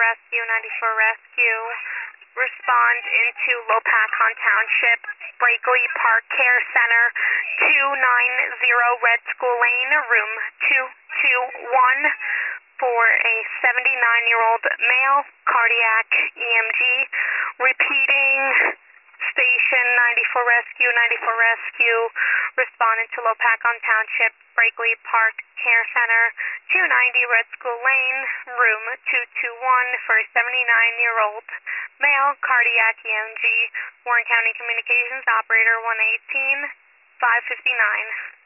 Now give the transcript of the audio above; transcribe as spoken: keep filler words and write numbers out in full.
Rescue, ninety-four Rescue. Respond into Lopakon Township, Brakely Park Care Center, two ninety Red School Lane, room two two one, for a seventy-nine-year-old male, cardiac E M G. Repeating, Station ninety-four Rescue, ninety-four Rescue. Responding to Lopakon Township, Brakely Park Care Center, two ninety Red School Lane, room two two one, for a seventy-nine-year-old male, cardiac E M G. Warren County Communications, operator one eighteen, five fifty-nine.